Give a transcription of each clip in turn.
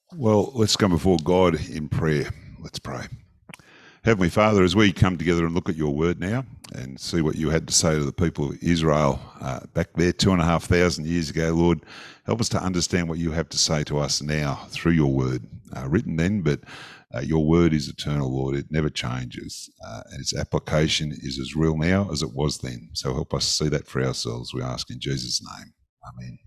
Well, let's come before God in prayer. Let's pray. Heavenly Father, as we come together and look at your word now and see what you had to say to the people of Israel back there 2,500 years ago, Lord, help us to understand what you have to say to us now through your word, written then, but your word is eternal, Lord. It never changes, and its application is as real now as it was then. So help us see that for ourselves, we ask in Jesus' name. Amen.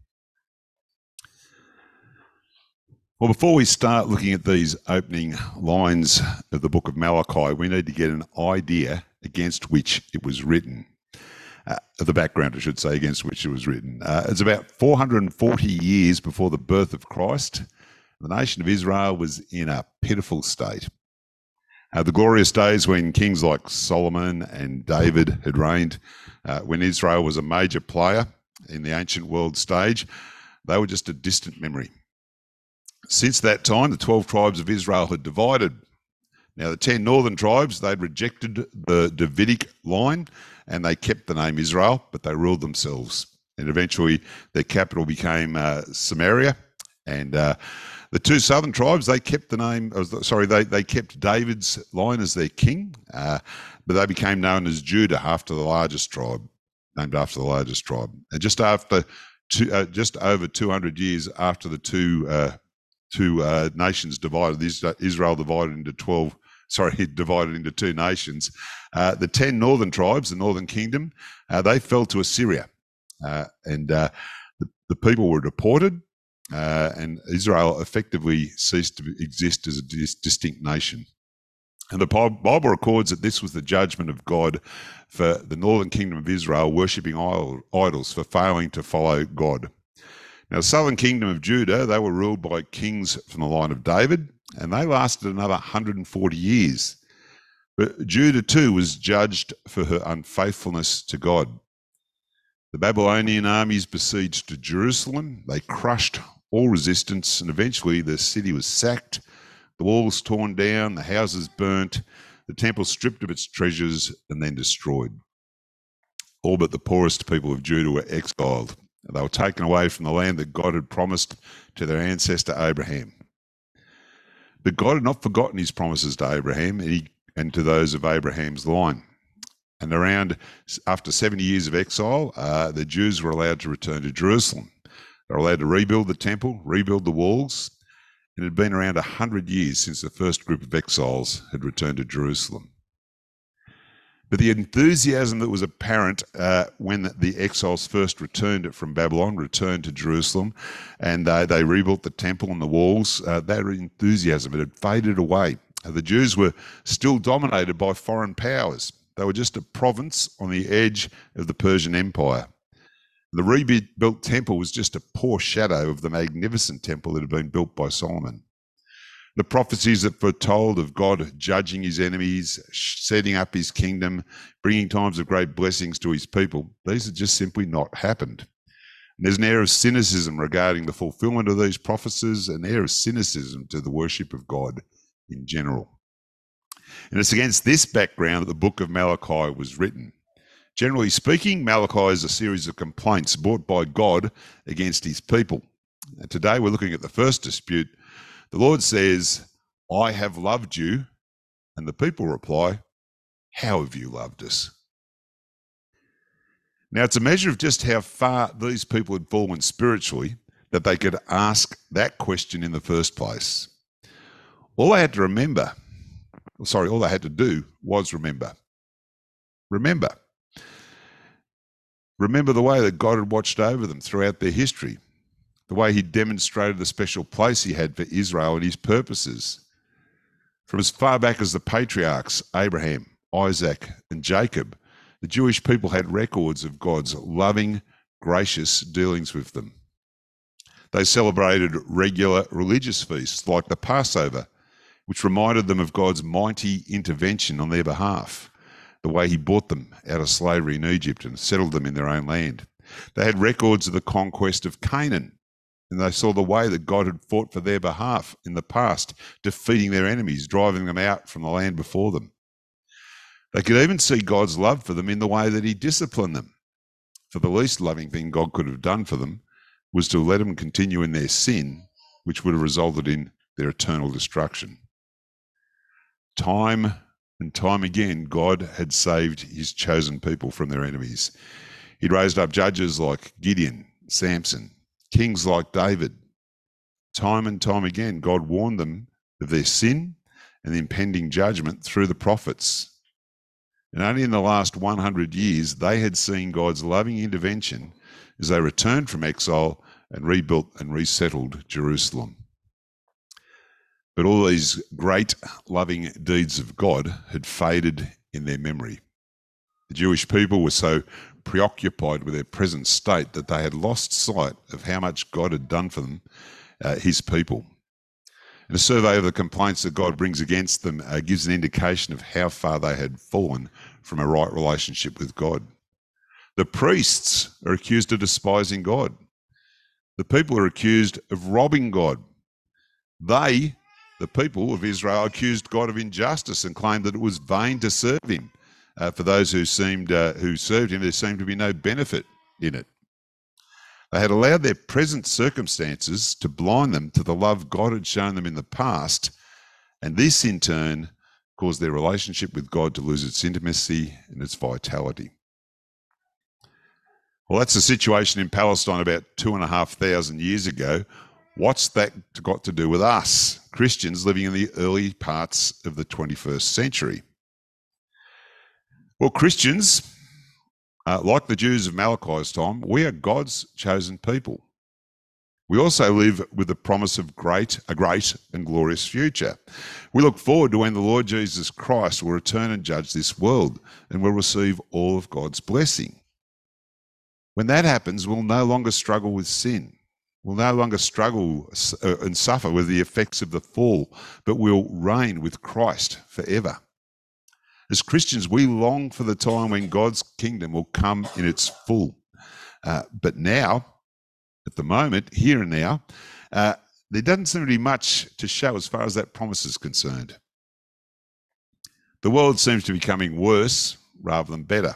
Well, before we start looking at these opening lines of the book of Malachi, we need to get an idea against which it was written. The background, I should say, against which it was written. It's about 440 years before the birth of Christ. The nation of Israel was in a pitiful state. The glorious days when kings like Solomon and David had reigned, when Israel was a major player in the ancient world stage, they were just a distant memory. Since that time, the 12 tribes of Israel had divided. Now, the 10 northern tribes, they'd rejected the Davidic line and they kept the name Israel, but they ruled themselves. And eventually their capital became Samaria. And the two southern tribes, they kept the name, they kept David's line as their king, but they became known as Judah after the largest tribe, named after the largest tribe. And just over 200 years after the two nations divided, Israel divided into two nations. The 10 northern tribes, the northern kingdom, they fell to Assyria, and the people were deported, and Israel effectively ceased to exist as a distinct nation. And the Bible records that this was the judgment of God for the northern kingdom of Israel worshipping idols, for failing to follow God. Now, the southern kingdom of Judah, they were ruled by kings from the line of David, and they lasted another 140 years. But Judah too was judged for her unfaithfulness to God. The Babylonian armies besieged Jerusalem. They crushed all resistance, and eventually the city was sacked, the walls torn down, the houses burnt, the temple stripped of its treasures and then destroyed. All but the poorest people of Judah were exiled. They were taken away from the land that God had promised to their ancestor Abraham. But God had not forgotten his promises to Abraham and to those of Abraham's line. And after 70 years of exile, the Jews were allowed to return to Jerusalem. They were allowed to rebuild the temple, rebuild the walls. It had been around 100 years since the first group of exiles had returned to Jerusalem. But the enthusiasm that was apparent when the exiles first returned from Babylon, returned to Jerusalem, and they rebuilt the temple and the walls, that enthusiasm, it had faded away. The Jews were still dominated by foreign powers. They were just a province on the edge of the Persian Empire. The rebuilt temple was just a poor shadow of the magnificent temple that had been built by Solomon. The prophecies that foretold of God judging his enemies, setting up his kingdom, bringing times of great blessings to his people, these had just simply not happened. And there's an air of cynicism regarding the fulfillment of these prophecies, an air of cynicism to the worship of God in general. And it's against this background that the book of Malachi was written. Generally speaking, Malachi is a series of complaints brought by God against his people. And today we're looking at the first dispute. The Lord says, I have loved you. And the people reply, how have you loved us? Now, it's a measure of just how far these people had fallen spiritually that they could ask that question in the first place. All they had to do was remember. Remember the way that God had watched over them throughout their history, the way he demonstrated the special place he had for Israel and his purposes. From as far back as the patriarchs, Abraham, Isaac, and Jacob, the Jewish people had records of God's loving, gracious dealings with them. They celebrated regular religious feasts like the Passover, which reminded them of God's mighty intervention on their behalf, the way he brought them out of slavery in Egypt and settled them in their own land. They had records of the conquest of Canaan, and they saw the way that God had fought for their behalf in the past, defeating their enemies, driving them out from the land before them. They could even see God's love for them in the way that he disciplined them. For the least loving thing God could have done for them was to let them continue in their sin, which would have resulted in their eternal destruction. Time and time again, God had saved his chosen people from their enemies. He'd raised up judges like Gideon, Samson, kings like David. Time and time again, God warned them of their sin and the impending judgment through the prophets. And only in the last 100 years, they had seen God's loving intervention as they returned from exile and rebuilt and resettled Jerusalem. But all these great loving deeds of God had faded in their memory. The Jewish people were so preoccupied with their present state that they had lost sight of how much God had done for them, his people. And a survey of the complaints that God brings against them gives an indication of how far they had fallen from a right relationship with God. The priests are accused of despising God. The people are accused of robbing God. They, the people of Israel, accused God of injustice and claimed that it was vain to serve him. For those who served him, there seemed to be no benefit in it. They had allowed their present circumstances to blind them to the love God had shown them in the past, and this in turn caused their relationship with God to lose its intimacy and its vitality. Well, that's the situation in Palestine about 2,500 years ago. What's that got to do with us, Christians living in the early parts of the 21st century? Well, Christians, like the Jews of Malachi's time, we are God's chosen people. We also live with the promise of a great and glorious future. We look forward to when the Lord Jesus Christ will return and judge this world and will receive all of God's blessing. When that happens, we'll no longer struggle with sin. We'll no longer struggle and suffer with the effects of the fall, but we'll reign with Christ forever. As Christians, we long for the time when God's kingdom will come in its full. But now, at the moment, here and now, there doesn't seem to be much to show as far as that promise is concerned. The world seems to be becoming worse rather than better.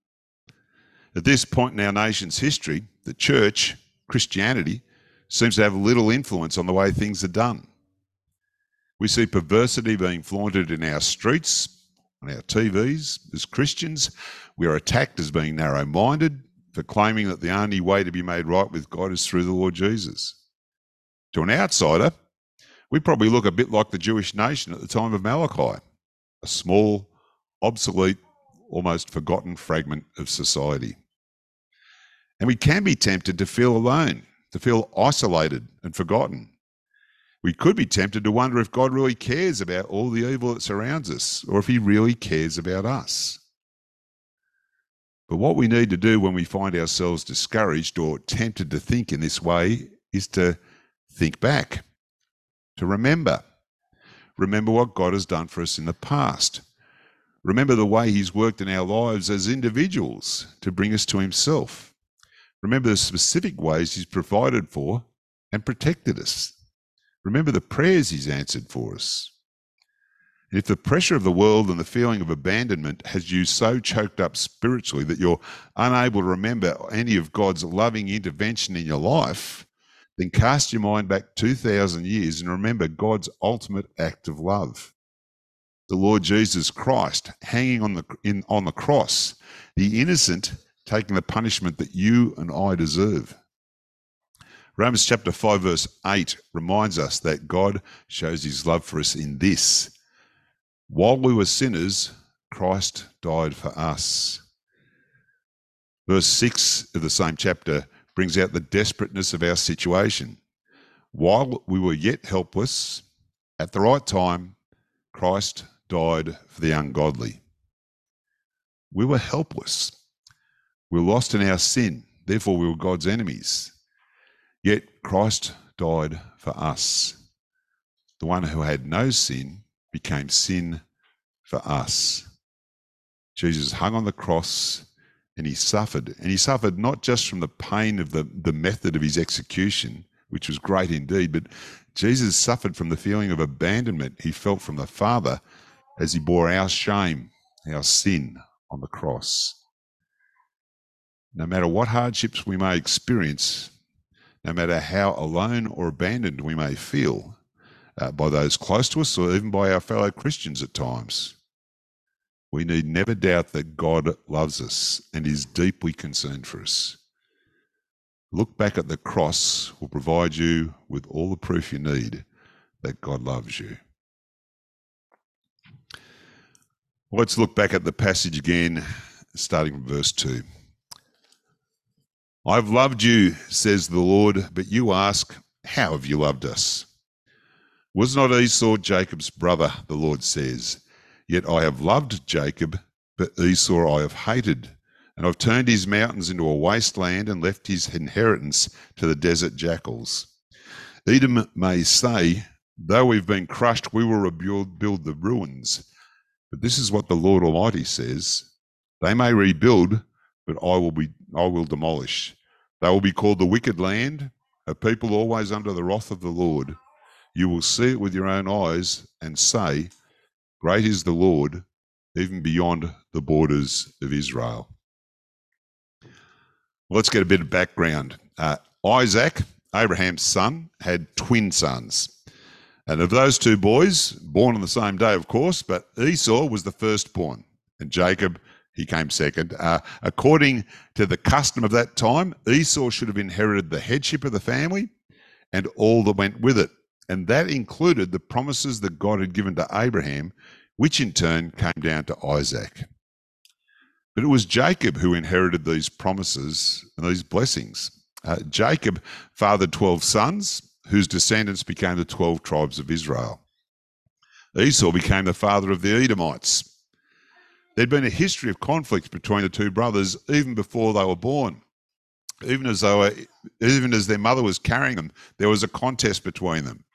At this point in our nation's history, the church, Christianity, seems to have little influence on the way things are done. We see perversity being flaunted in our streets, on our TVs. As Christians, we are attacked as being narrow-minded for claiming that the only way to be made right with God is through the Lord Jesus. To an outsider, we probably look a bit like the Jewish nation at the time of Malachi, a small, obsolete, almost forgotten fragment of society. And we can be tempted to feel alone, to feel isolated and forgotten. We could be tempted to wonder if God really cares about all the evil that surrounds us, or if he really cares about us. But what we need to do when we find ourselves discouraged or tempted to think in this way is to think back, to remember what God has done for us in the past. Remember the way he's worked in our lives as individuals to bring us to himself. Remember the specific ways he's provided for and protected us. Remember the prayers he's answered for us. And if the pressure of the world and the feeling of abandonment has you so choked up spiritually that you're unable to remember any of God's loving intervention in your life, then cast your mind back 2,000 years and remember God's ultimate act of love. The Lord Jesus Christ hanging on the cross, the innocent taking the punishment that you and I deserve. Romans chapter 5 verse 8 reminds us that God shows his love for us in this: while we were sinners, Christ died for us. Verse 6 of the same chapter brings out the desperateness of our situation. While we were yet helpless, at the right time, Christ died for the ungodly. We were helpless. We were lost in our sin. Therefore, we were God's enemies. Yet Christ died for us. The one who had no sin became sin for us. Jesus hung on the cross and he suffered. And he suffered not just from the pain of the method of his execution, which was great indeed, but Jesus suffered from the feeling of abandonment he felt from the Father as he bore our shame, our sin on the cross. No matter what hardships we may experience, no matter how alone or abandoned we may feel, by those close to us or even by our fellow Christians at times. We need never doubt that God loves us and is deeply concerned for us. Look back at the cross will provide you with all the proof you need that God loves you. Let's look back at the passage again, starting from verse 2. I've loved you, says the Lord, but you ask, how have you loved us? Was not Esau Jacob's brother, the Lord says? Yet I have loved Jacob, but Esau I have hated, and I've turned his mountains into a wasteland and left his inheritance to the desert jackals. Edom may say, though we've been crushed, we will rebuild the ruins. But this is what the Lord Almighty says, they may rebuild, but I will demolish. They will be called the wicked land, a people always under the wrath of the Lord. You will see it with your own eyes and say, great is the Lord, even beyond the borders of Israel. Let's get a bit of background. Isaac, Abraham's son, had twin sons. And of those two boys, born on the same day, of course, but Esau was the firstborn, and Jacob, he came second. According to the custom of that time, Esau should have inherited the headship of the family and all that went with it. And that included the promises that God had given to Abraham, which in turn came down to Isaac. But it was Jacob who inherited these promises and these blessings. Jacob fathered 12 sons, whose descendants became the 12 tribes of Israel. Esau became the father of the Edomites. There'd been a history of conflict between the two brothers even before they were born. Even as their mother was carrying them, there was a contest between them.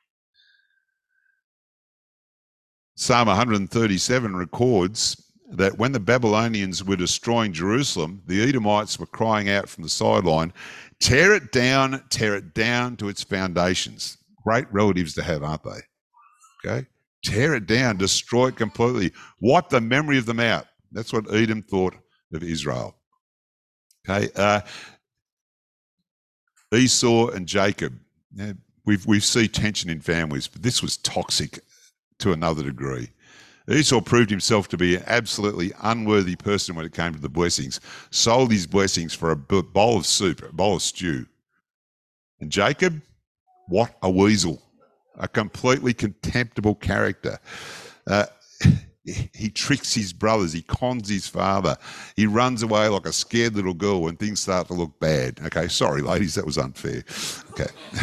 Psalm 137 records that when the Babylonians were destroying Jerusalem, the Edomites were crying out from the sideline, tear it down to its foundations. Great relatives to have, aren't they? Okay? Tear it down, destroy it completely, wipe the memory of them out. That's what Edom thought of Israel. Okay? Esau and Jacob. Yeah, we see tension in families, but this was toxic to another degree. Esau proved himself to be an absolutely unworthy person when it came to the blessings, sold his blessings for a bowl of soup, a bowl of stew. And Jacob, what a weasel, a completely contemptible character. He tricks his brothers, he cons his father, he runs away like a scared little girl when things start to look bad. Okay, sorry, ladies, that was unfair. Okay.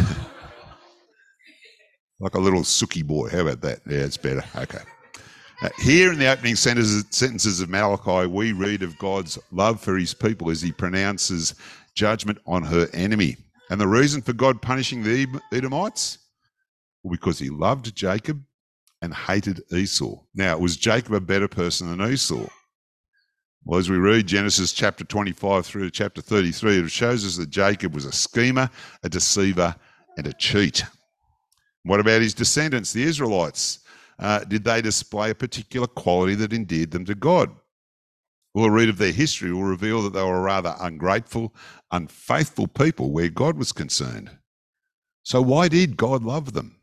Like a little sookie boy, how about that? Yeah, it's better. Okay. Here in the opening sentences of Malachi, we read of God's love for his people as he pronounces judgment on her enemy. And the reason for God punishing the Edomites? Well, because he loved Jacob and hated Esau. Now, was Jacob a better person than Esau? Well, as we read Genesis chapter 25 through to chapter 33, it shows us that Jacob was a schemer, a deceiver, and a cheat. What about his descendants, the Israelites? Did they display a particular quality that endeared them to God? Well, a read of their history will reveal that they were rather ungrateful, unfaithful people where God was concerned. So why did God love them?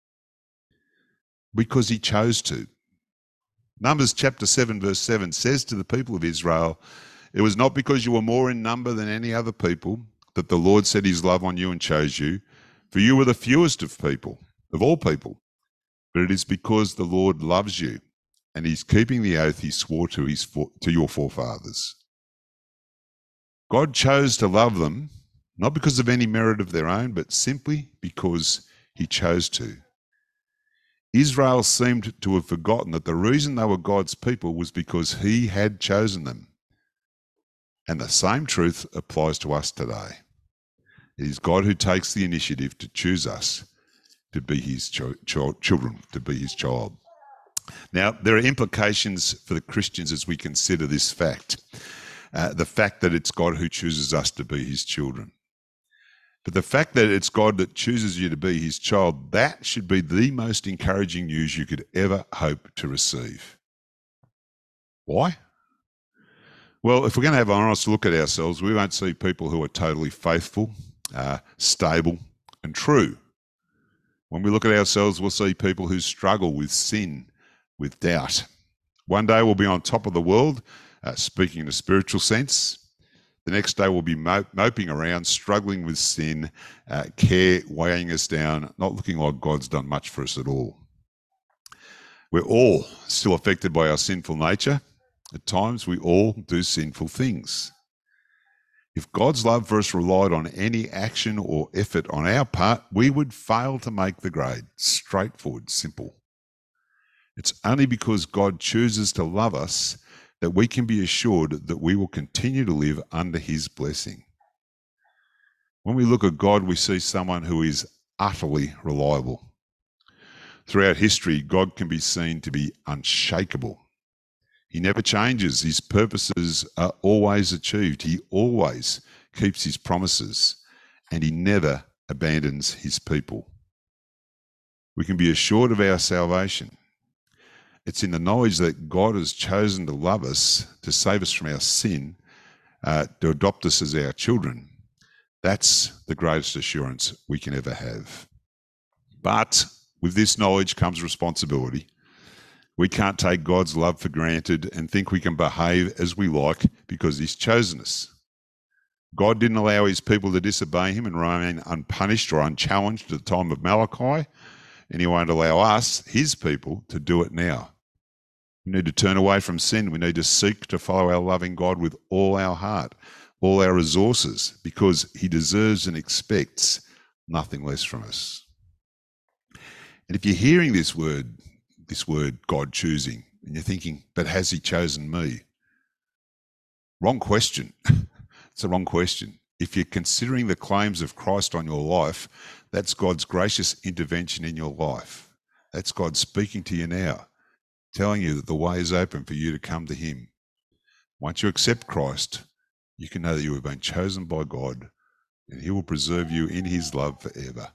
Because he chose to. Numbers chapter 7 verse 7 says to the people of Israel, it was not because you were more in number than any other people that the Lord set his love on you and chose you, for you were the fewest of people, of all people. But it is because the Lord loves you and he's keeping the oath he swore to your forefathers. God chose to love them, not because of any merit of their own, but simply because he chose to. Israel seemed to have forgotten that the reason they were God's people was because he had chosen them. And the same truth applies to us today. It is God who takes the initiative to choose us to be his children, to be his child. Now, there are implications for the Christians as we consider this fact, the fact that it's God who chooses us to be his children. But the fact that it's God that chooses you to be his child, that should be the most encouraging news you could ever hope to receive. Why? Well, if we're going to have an honest look at ourselves, we won't see people who are totally faithful, stable, and true. When we look at ourselves, we'll see people who struggle with sin, with doubt. One day we'll be on top of the world, speaking in a spiritual sense. The next day we'll be moping around, struggling with sin, care weighing us down, not looking like God's done much for us at all. We're all still affected by our sinful nature. At times we all do sinful things. If God's love for us relied on any action or effort on our part, we would fail to make the grade. Straightforward, simple. It's only because God chooses to love us that we can be assured that we will continue to live under his blessing. When we look at God, we see someone who is utterly reliable. Throughout history, God can be seen to be unshakable. He never changes. His purposes are always achieved. He always keeps his promises, and he never abandons his people. We can be assured of our salvation. It's in the knowledge that God has chosen to love us, to save us from our sin, to adopt us as our children. That's the greatest assurance we can ever have. But with this knowledge comes responsibility. We can't take God's love for granted and think we can behave as we like because he's chosen us. God didn't allow his people to disobey him and remain unpunished or unchallenged at the time of Malachi, and he won't allow us, his people, to do it now. We need to turn away from sin. We need to seek to follow our loving God with all our heart, all our resources, because he deserves and expects nothing less from us. And if you're hearing this word, God choosing, and you're thinking, but has he chosen me? Wrong question. It's a wrong question. If you're considering the claims of Christ on your life, that's God's gracious intervention in your life. That's God speaking to you now, telling you that the way is open for you to come to him. Once you accept Christ, you can know that you have been chosen by God, and he will preserve you in his love forever.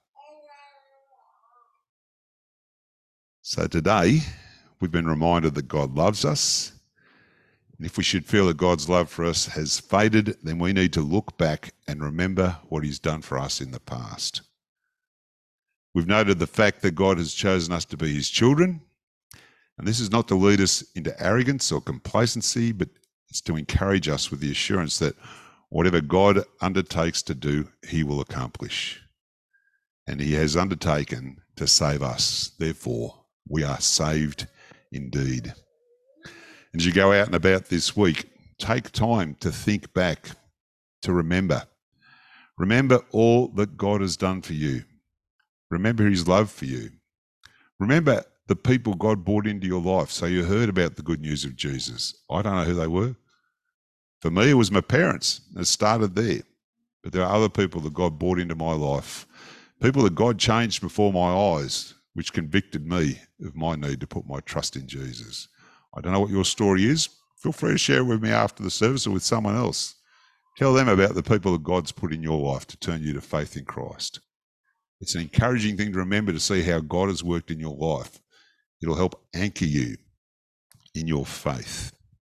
So today, we've been reminded that God loves us. And if we should feel that God's love for us has faded, then we need to look back and remember what he's done for us in the past. We've noted the fact that God has chosen us to be his children. And this is not to lead us into arrogance or complacency, but it's to encourage us with the assurance that whatever God undertakes to do, he will accomplish. And he has undertaken to save us. Therefore, we are saved indeed. And as you go out and about this week, take time to think back, to remember. Remember all that God has done for you. Remember his love for you. Remember the people God brought into your life. So you heard about the good news of Jesus. I don't know who they were. For me, it was my parents. It started there. But there are other people that God brought into my life. People that God changed before my eyes, which convicted me of my need to put my trust in Jesus. I don't know what your story is. Feel free to share it with me after the service or with someone else. Tell them about the people that God's put in your life to turn you to faith in Christ. It's an encouraging thing to remember to see how God has worked in your life. It'll help anchor you in your faith.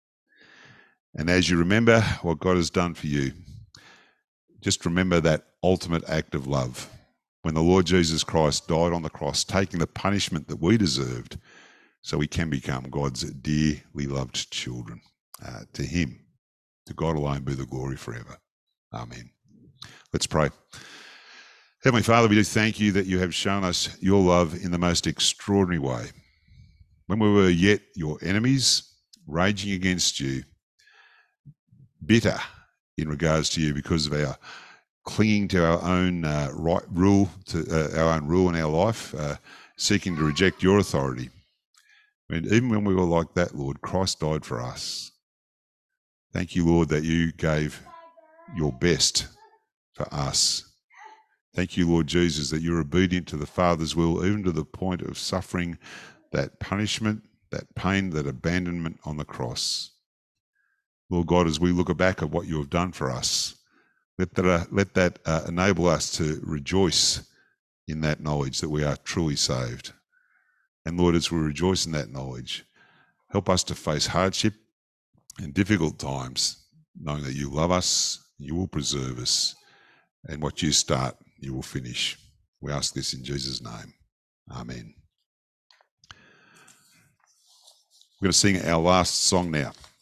And as you remember what God has done for you, just remember that ultimate act of love. When the Lord Jesus Christ died on the cross, taking the punishment that we deserved, so we can become God's dearly loved children. To him, to God alone be the glory forever. Amen. Let's pray. Heavenly Father, we do thank you that you have shown us your love in the most extraordinary way. When we were yet your enemies, raging against you, bitter in regards to you because of our clinging to our own rule in our life, seeking to reject your authority. And even when we were like that, Lord, Christ died for us. Thank you, Lord, that you gave your best for us. Thank you, Lord Jesus, that you're obedient to the Father's will, even to the point of suffering that punishment, that pain, that abandonment on the cross. Lord God, as we look back at what you have done for us, let that enable us to rejoice in that knowledge that we are truly saved. And Lord, as we rejoice in that knowledge, help us to face hardship and difficult times, knowing that you love us, you will preserve us, and what you start, you will finish. We ask this in Jesus' name. Amen. We're going to sing our last song now.